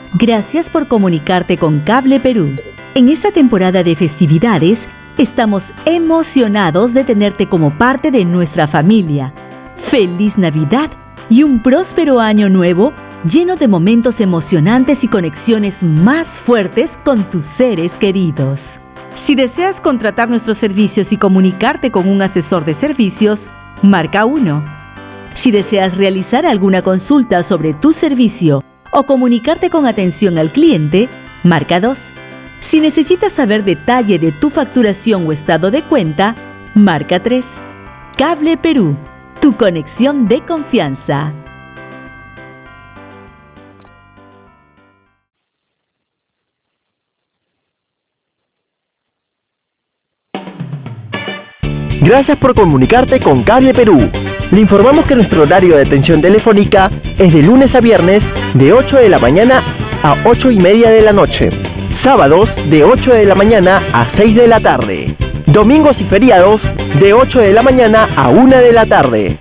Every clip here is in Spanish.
Gracias por comunicarte con Cable Perú. En esta temporada de festividades, estamos emocionados de tenerte como parte de nuestra familia. ¡Feliz Navidad y un próspero año nuevo lleno de momentos emocionantes y conexiones más fuertes con tus seres queridos! Si deseas contratar nuestros servicios y comunicarte con un asesor de servicios, marca 1. Si deseas realizar alguna consulta sobre tu servicio o comunicarte con atención al cliente, marca 2. Si necesitas saber detalle de tu facturación o estado de cuenta, marca 3. Cable Perú, tu conexión de confianza. Gracias por comunicarte con Cable Perú. Le informamos que nuestro horario de atención telefónica es de lunes a viernes de 8 de la mañana a 8:30 de la noche. Sábados de 8 de la mañana a 6 de la tarde. Domingos y feriados de 8 de la mañana a 1 de la tarde.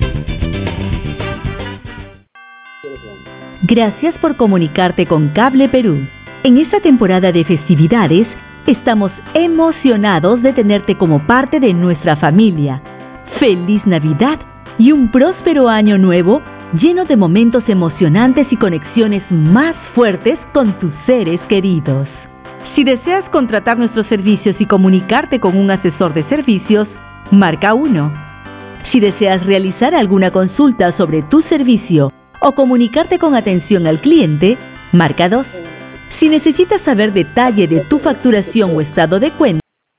Gracias por comunicarte con Cable Perú. En esta temporada de festividades, estamos emocionados de tenerte como parte de nuestra familia. ¡Feliz Navidad y un próspero año nuevo lleno de momentos emocionantes y conexiones más fuertes con tus seres queridos! Si deseas contratar nuestros servicios y comunicarte con un asesor de servicios, marca 1. Si deseas realizar alguna consulta sobre tu servicio o comunicarte con atención al cliente, marca 2. Si necesitas saber detalle de tu facturación o estado de cuenta,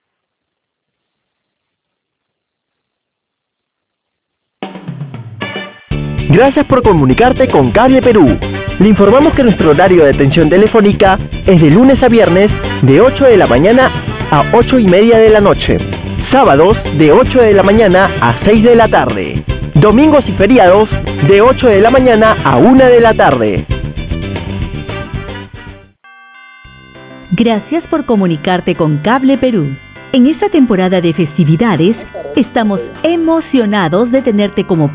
Gracias por comunicarte con Cable Perú. Le informamos que nuestro horario de atención telefónica es de lunes a viernes de 8 de la mañana a 8:30 de la noche. Sábados de 8 de la mañana a 6 de la tarde. Domingos y feriados de 8 de la mañana a 1 de la tarde. gracias por comunicarte con Cable Perú. En esta temporada de festividades, estamos emocionados de tenerte como